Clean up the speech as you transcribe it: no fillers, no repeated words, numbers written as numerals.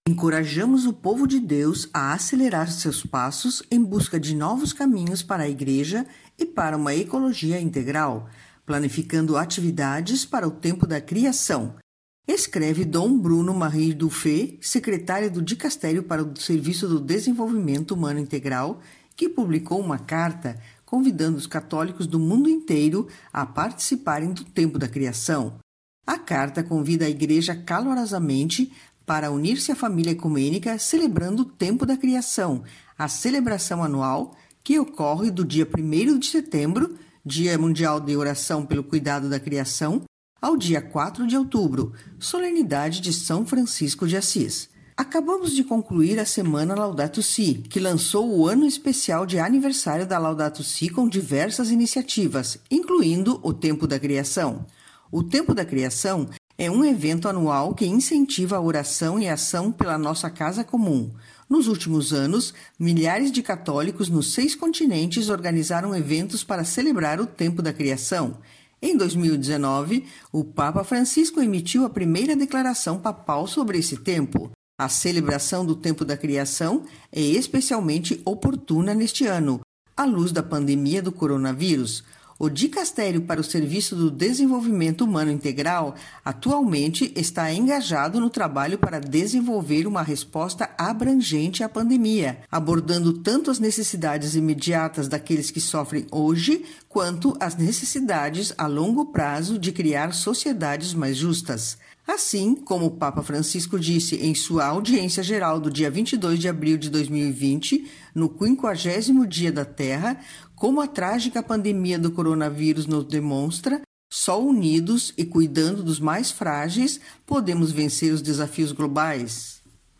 Encorajamos o povo de Deus a acelerar seus passos em busca de novos caminhos para a Igreja e para uma ecologia integral, planificando atividades para o tempo da criação. Escreve Dom Bruno Marie Dufay, secretário do Dicastério para o Serviço do Desenvolvimento Humano Integral, que publicou uma carta convidando os católicos do mundo inteiro a participarem do tempo da criação. A carta convida a Igreja calorosamente para unir-se à família ecumênica celebrando o tempo da criação, a celebração anual que ocorre do dia 1º de setembro, Dia Mundial de Oração pelo Cuidado da Criação, ao dia 4 de outubro, solenidade de São Francisco de Assis. Acabamos de concluir a Semana Laudato Si, que lançou o ano especial de aniversário da Laudato Si com diversas iniciativas, incluindo o Tempo da Criação. O Tempo da Criação é um evento anual que incentiva a oração e a ação pela nossa casa comum. Nos últimos anos, milhares de católicos nos 6 continentes organizaram eventos para celebrar o Tempo da Criação. Em 2019, o Papa Francisco emitiu a primeira declaração papal sobre esse tempo. A celebração do Tempo da Criação é especialmente oportuna neste ano, à luz da pandemia do coronavírus. O Dicastério para o Serviço do Desenvolvimento Humano Integral atualmente está engajado no trabalho para desenvolver uma resposta abrangente à pandemia, abordando tanto as necessidades imediatas daqueles que sofrem hoje, quanto as necessidades a longo prazo de criar sociedades mais justas. Assim, como o Papa Francisco disse em sua audiência geral do dia 22 de abril de 2020, no 50º Dia da Terra, como a trágica pandemia do coronavírus nos demonstra, só unidos e cuidando dos mais frágeis podemos vencer os desafios globais.